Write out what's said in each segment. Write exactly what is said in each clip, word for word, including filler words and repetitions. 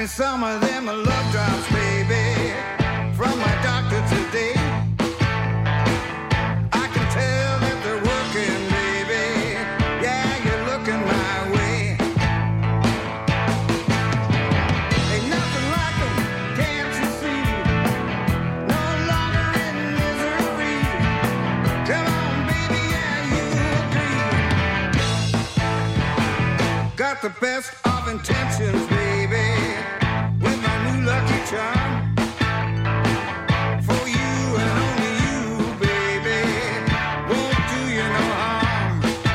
some of them are love drops, baby, from my doctor today. I can tell that they're working, baby. Yeah, you're looking my way. Ain't nothing like them, can't you see? No longer in misery. Come on, baby, yeah, you agree. Got the best of intentions, baby, with my new lucky charm. For you and only you, baby, won't do you no harm.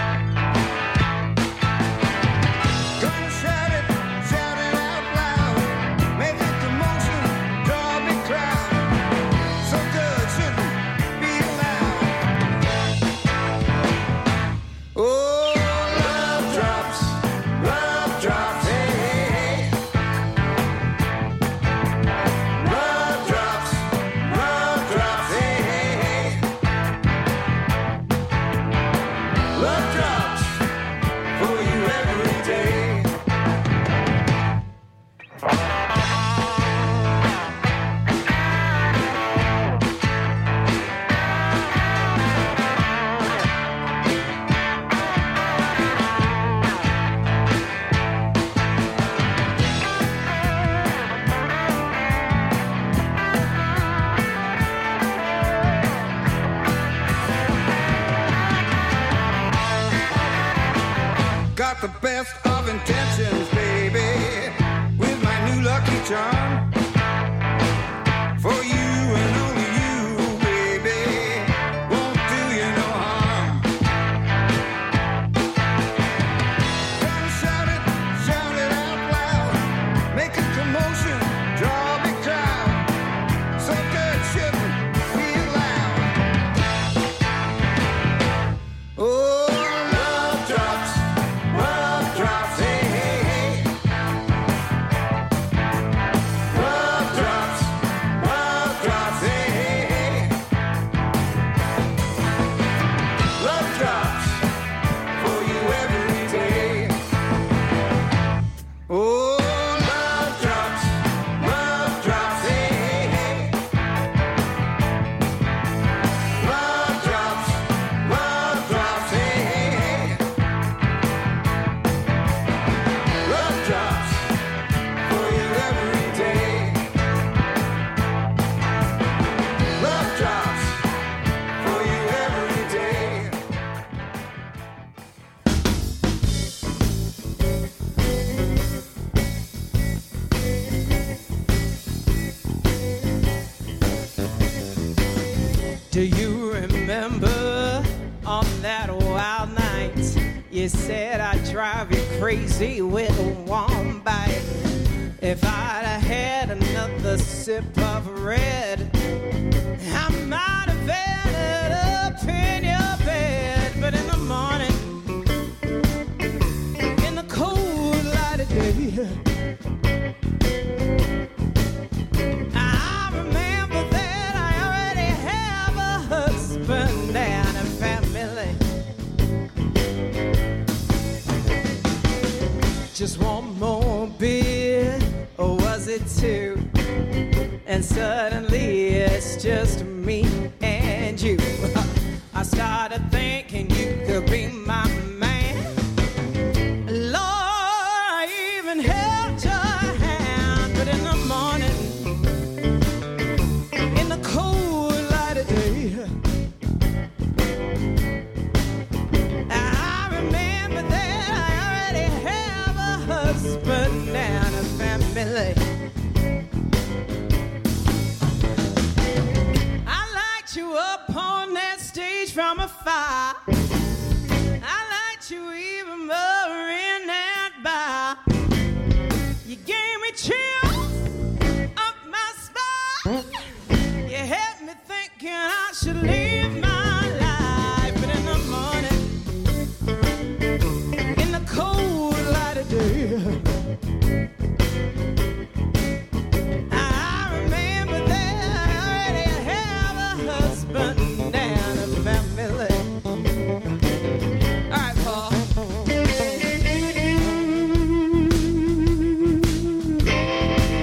Gonna shout it, shout it out loud, make a commotion, draw a big crowd. So good, shouldn't be allowed. Oh, love drops, love drops, hey, hey, hey. Love drops, love drops, hey, hey, hey. Love drops for you every day. Got the best of intentions, baby, with my new lucky charm. For you and only you, baby, won't do you no harm. Gonna shout it, shout it out loud, make a commotion, draw a big crowd. So good, shouldn't be allowed. Oh, love drops, love drops, hey, hey, hey. Love drops, love drops, hey, hey, hey. Love drops for you every day. Oh, love drops, love drops, hey, hey, hey. Love drops, love drops, hey, hey, hey. Love drops for you every day. Love drops for you every day. Do you remember on that wild night you said I'd drive you crazy with a warm bite? If I'd have had another sip of red, I might have ended up in your bed. But in the morning, in the cold light of day, I remember that I already have a husband and a family. Just one more beer, or was it two? And suddenly it's just me and you. I started thinking you could be my man. Lord, I even held your hand. But in the morning, in the cold light of day, I remember that I already have a husband and a family. I light you up on that stage from afar. I light you even more in that bar. You gave me chills up my spine. You had me thinking I should live my life. But in the morning, in the cold light of day, I remember that I already have a husband and a family. All right, Paul.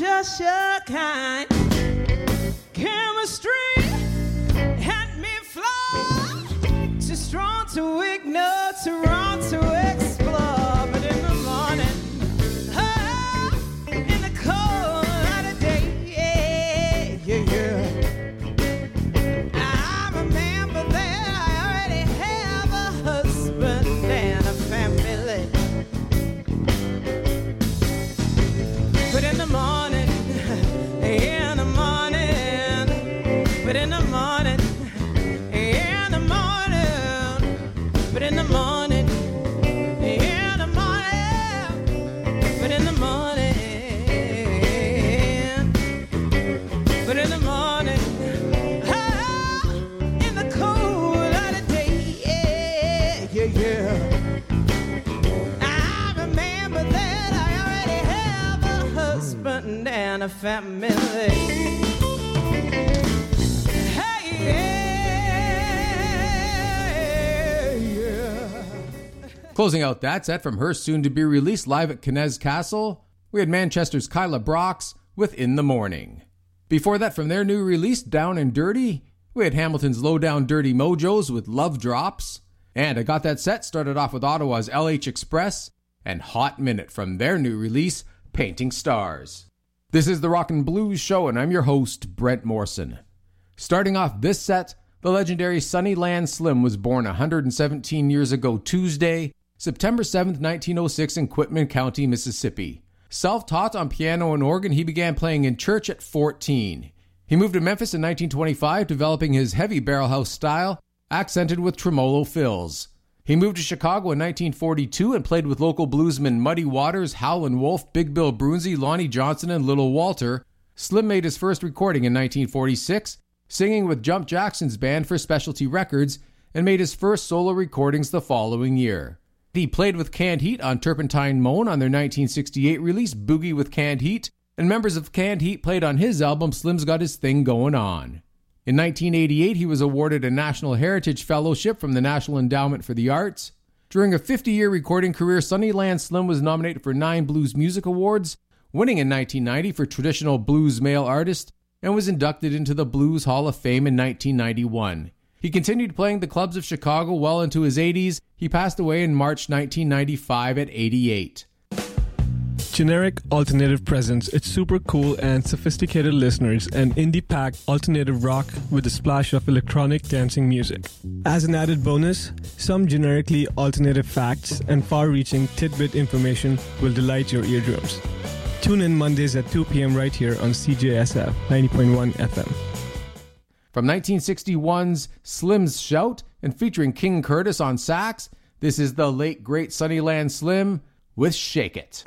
just your kind. Chemistry had me flawed, too strong to ignore, too wrong to explore. But in the morning, oh, in the cold light of day, yeah, yeah, yeah. I remember that I already have a husband and a family. But in the morning, in the morning, but in the morning, in the morning, but in the morning, in the morning, but in the morning, but in the morning, ah, in the cool light of day, yeah, yeah, yeah. I remember that I already have a husband and a family. Closing out that set from her soon-to-be-released live at Kinez Castle, we had Manchester's Kyla Brox with In the Morning. Before that, from their new release, Down and Dirty, we had Hamilton's Low Down Dirty Mojos with Love Drops. And I got that set started off with Ottawa's L H Express and Hot Minute from their new release, Painting Stars. This is the Rock and Blues Show, and I'm your host, Brent Morrison. Starting off this set, the legendary Sunnyland Slim was born one hundred seventeen years ago Tuesday, September seventh, nineteen oh six in Quitman County, Mississippi. Self-taught on piano and organ, he began playing in church at fourteen. He moved to Memphis in nineteen twenty-five, developing his heavy barrelhouse style, accented with tremolo fills. He moved to Chicago in nineteen forty-two and played with local bluesmen Muddy Waters, Howlin' Wolf, Big Bill Brunsey, Lonnie Johnson, and Little Walter. Slim made his first recording in nineteen forty-six, singing with Jump Jackson's band for Specialty Records, and made his first solo recordings the following year. He played with Canned Heat on Turpentine Moan on their nineteen sixty-eight release Boogie with Canned Heat, and members of Canned Heat played on his album Slim's Got His Thing Going On. In nineteen eighty-eight, he was awarded a National Heritage Fellowship from the National Endowment for the Arts. During a fifty-year recording career, Sunnyland Slim was nominated for nine Blues Music Awards, winning in nineteen ninety for Traditional Blues Male Artist, and was inducted into the Blues Hall of Fame in nineteen ninety-one. He continued playing the clubs of Chicago well into his eighties. He passed away in March nineteen ninety-five at eighty-eight. Generic Alternative presents its super cool and sophisticated listeners and indie-packed alternative rock with a splash of electronic dancing music. As an added bonus, some generically alternative facts and far-reaching tidbit information will delight your eardrums. Tune in Mondays at two p.m. right here on C J S F ninety point one F M. From nineteen sixty-one's Slim's Shout and featuring King Curtis on sax, this is the late great Sunnyland Slim with Shake It.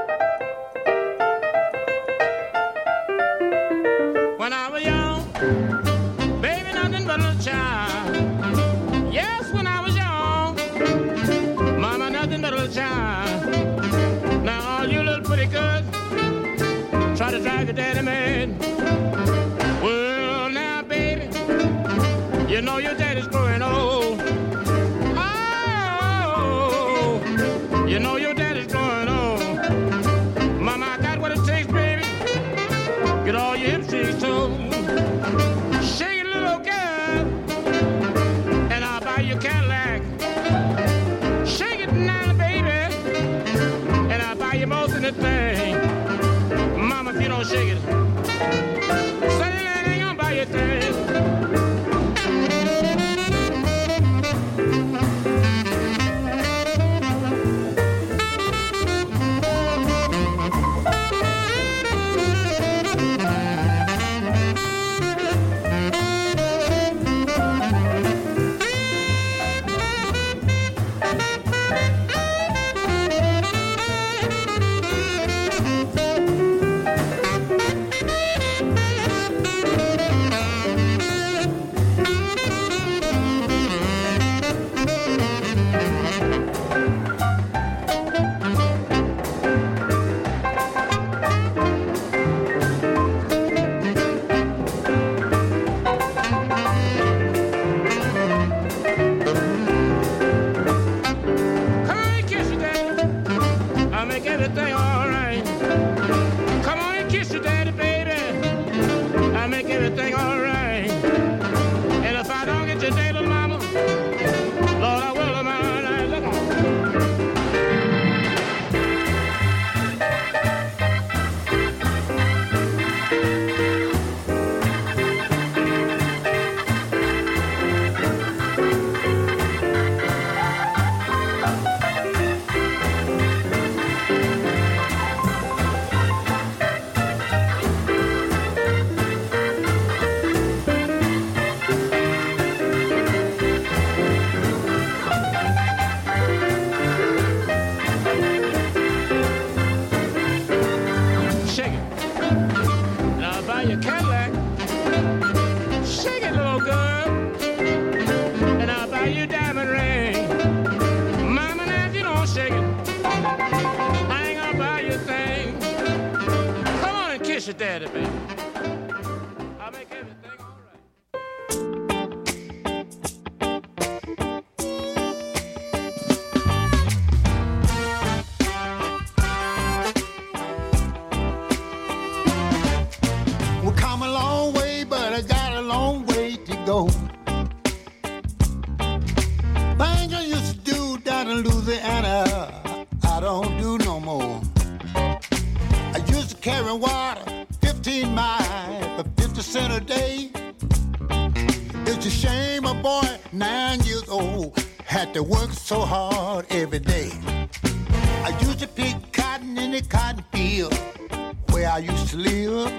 When I was young, baby, nothing but a child. Yes, when I was young, mama, nothing but a child. Now all you little pretty girls try to drive your daddy mad. Well, now, baby, you know your daddy's growing old. Oh, you know your daddy's growing old. Mama, I got what it takes, baby. Get all your hips shakes too. Shake it, little girl, and I'll buy you a Cadillac. Shake it now, baby, and I'll buy you most of the thing. Mama, if you don't shake it, Sunnyland ain't gonna buy you a thing. daddy, baby. I'll make everything all right. We've come a long way, but I got a long way to go. Things I used to do down in Louisiana, I don't do no more. I used to carry water fifteen miles for fifty cents a day. It's a shame a boy nine years old had to work so hard every day. I used to pick cotton in the cotton field where I used to live.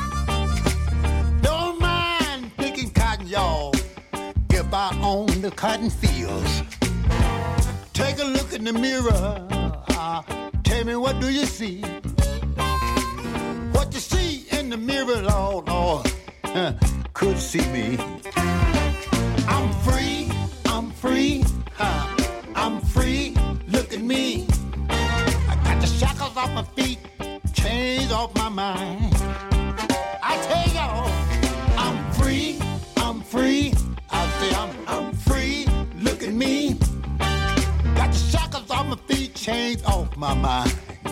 Don't mind picking cotton, y'all, if I own the cotton fields. Take a look in the mirror, uh, tell me what do you see? What you see in the mirror, Lord, Lord, uh, could see me. I'm free, I'm free, uh, I'm free, look at me. I got the shackles off my feet, chains off my mind. I tell y'all, I'm free, I'm free. I say I'm, I'm free, look at me. Got the shackles off my feet, chains off my mind.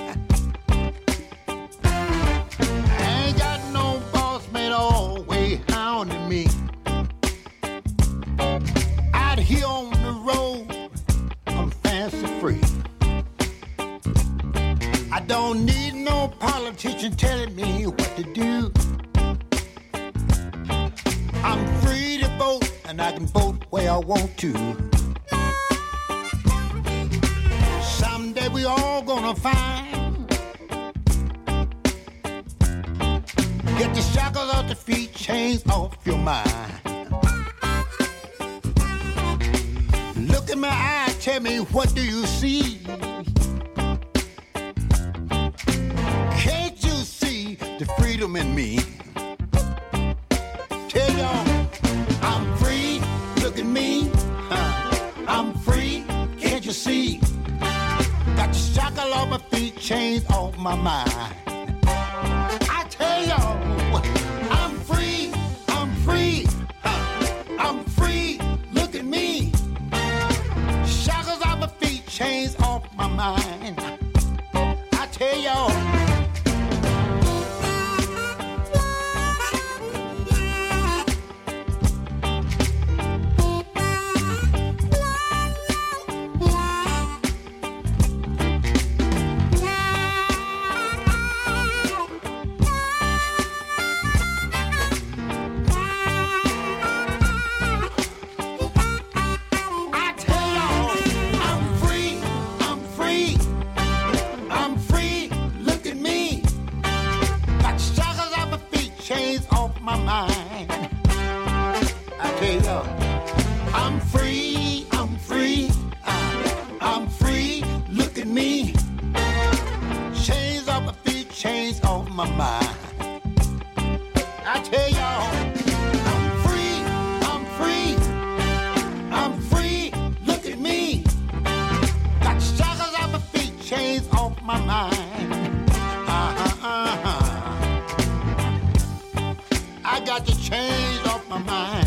I ain't got no boss man always hounding me. Out here on the road, I'm fancy free. I don't need no politician telling me what to do. I'm free to vote, and I can vote where I want to. Someday we all gonna find. Get the shackles off the feet, chains off your mind. Look in my eyes, tell me what do you see? Can't you see the freedom in me? Tell y'all, I'm free, look at me. Uh, I'm free, can't you see? Got the shackle off my feet, chains off my mind. I tell y'all, I'm free, I'm free. Uh, I'm free, look at me. Shackles off my feet, chains off my mind. I tell y'all. I'm free, I'm free, I'm free, look at me. Chains off my feet, chains off my mind. I tell y'all, I'm free, I'm free, I'm free, look at me. Got shackles off my feet, chains off my mind. Uh-huh, uh-huh. I got the chains off my mind.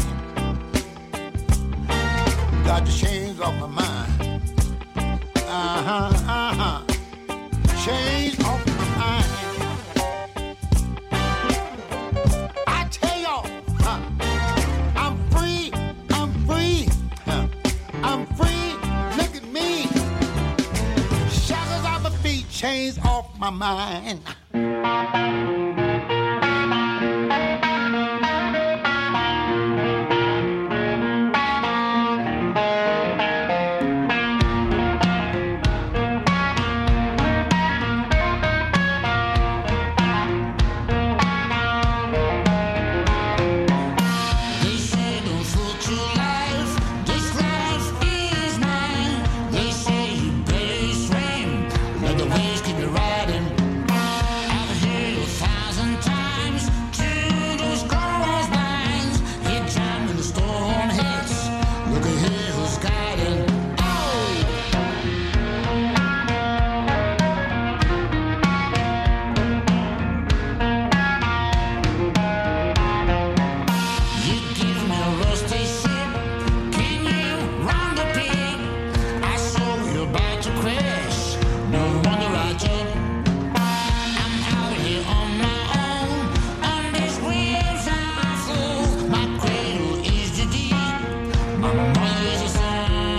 Got the chains off my mind. Uh-huh, uh-huh. Chains off my mind. I tell y'all, huh, I'm free, I'm free, huh, I'm free, look at me. Shackles off my feet, chains off my mind. The waves keep you riding. Out here you'll find about to crash. No wonder I jump. I'm out here on my own. On these waves I flow. My cradle is the deep. My mother is a song.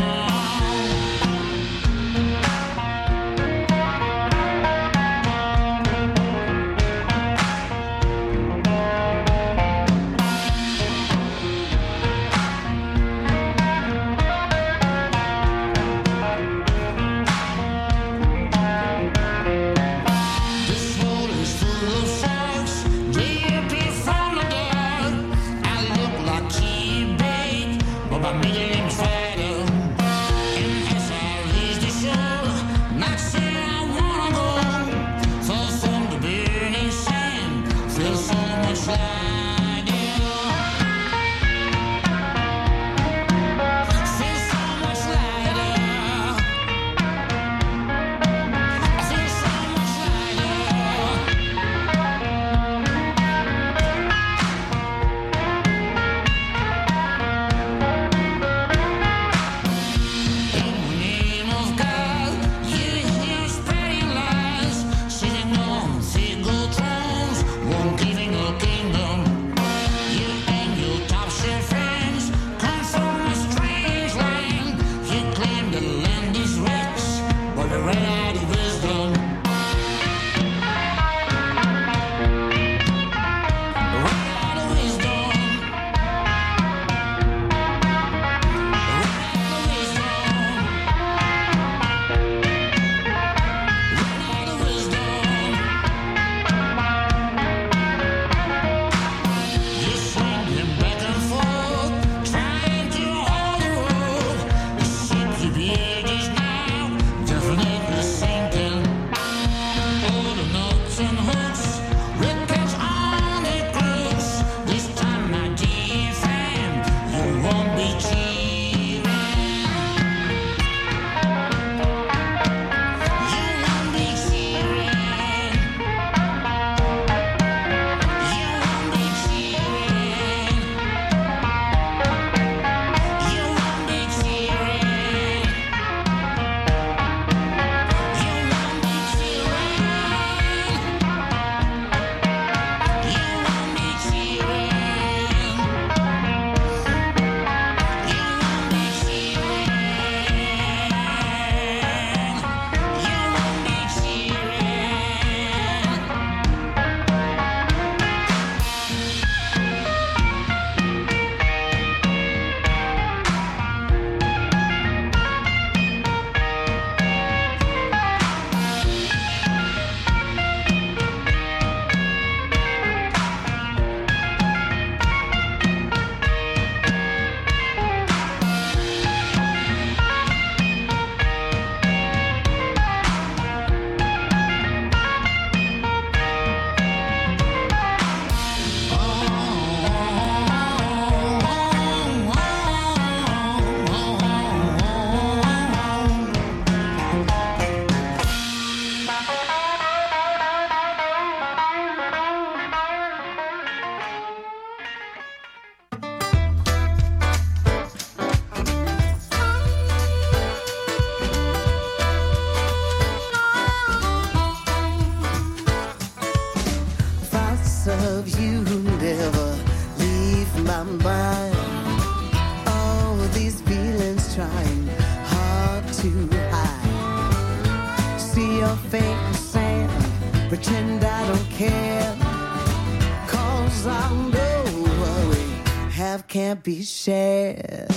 Can't be shared.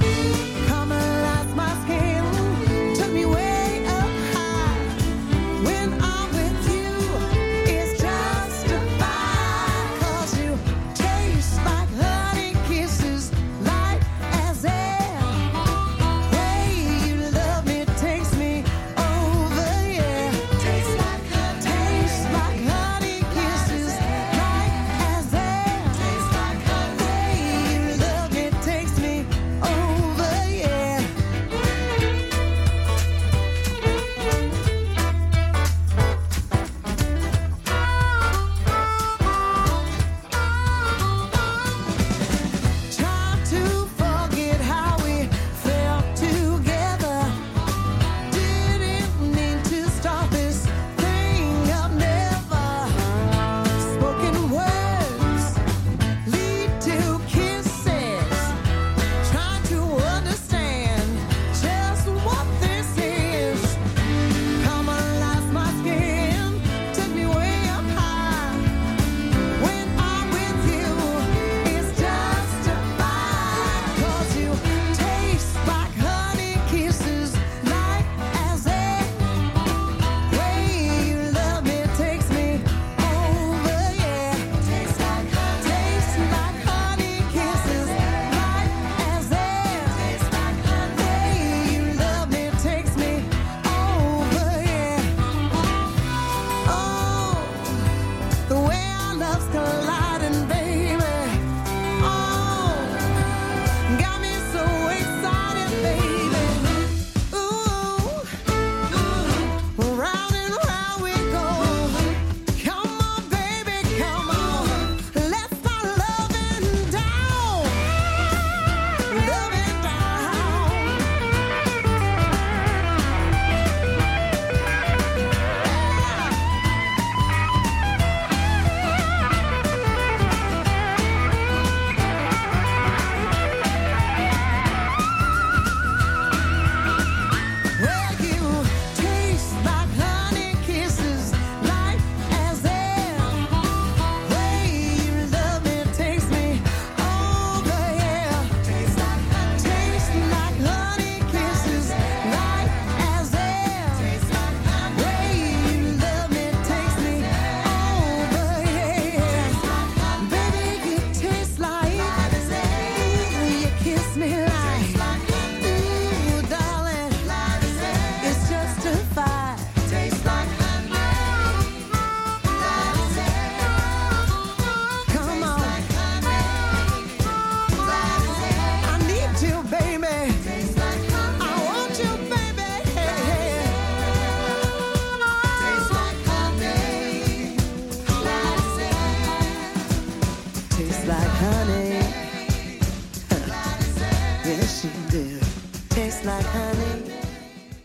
Come alive, my skin. Took me way up high. When I'm with you, it's justified. 'Cause you taste like honey kisses, light as air. Way you love me takes me over, yeah. Tastes like honey, tastes like honey kisses, light as air. Tastes like honey. Way you love me takes me over,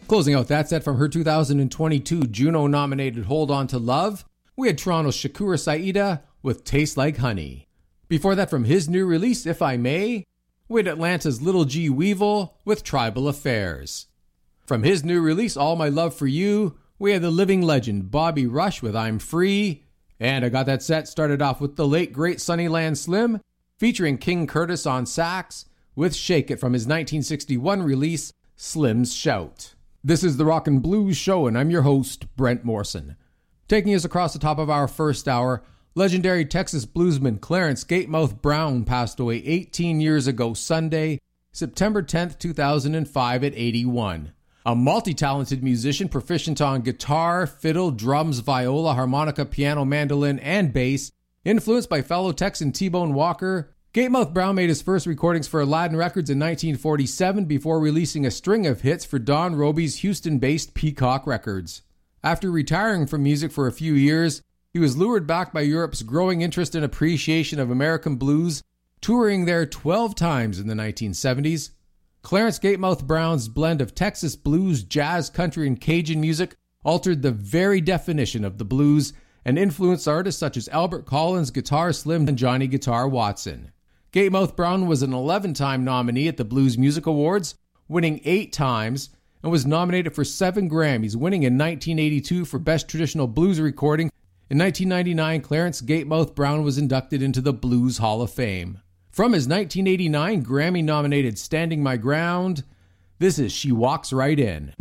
Closing out that set from her two thousand twenty-two Juno-nominated Hold On to Love, we had Toronto's Shakur Saida with Taste Like Honey. Before that, from his new release, If I May, we had Atlanta's Little G Weevil with Tribal Affairs. From his new release, All My Love for You, we had the living legend Bobby Rush with I'm Free. And I got that set started off with the late great Sunnyland Slim, featuring King Curtis on sax, with Shake It from his nineteen sixty-one release, Slim's Shout. This is the Rock and Blues Show, and I'm your host, Brent Morrison. Taking us across the top of our first hour, legendary Texas bluesman Clarence Gatemouth Brown passed away eighteen years ago Sunday, September tenth, two thousand five at eighty-one. A multi-talented musician proficient on guitar, fiddle, drums, viola, harmonica, piano, mandolin, and bass, influenced by fellow Texan T-Bone Walker, Gatemouth Brown made his first recordings for Aladdin Records in nineteen forty-seven before releasing a string of hits for Don Robey's Houston-based Peacock Records. After retiring from music for a few years, he was lured back by Europe's growing interest and appreciation of American blues, touring there twelve times in the nineteen seventies. Clarence Gatemouth Brown's blend of Texas blues, jazz, country, and Cajun music altered the very definition of the blues and influenced artists such as Albert Collins, Guitar Slim, and Johnny Guitar Watson. Gatemouth Brown was an eleven-time nominee at the Blues Music Awards, winning eight times, and was nominated for seven Grammys, winning in nineteen eighty-two for Best Traditional Blues Recording. In nineteen ninety-nine, Clarence Gatemouth Brown was inducted into the Blues Hall of Fame. From his nineteen eighty-nine Grammy-nominated Standing My Ground, this is She Walks Right In.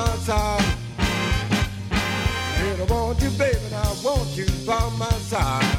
I want you, baby, and I want you by my side.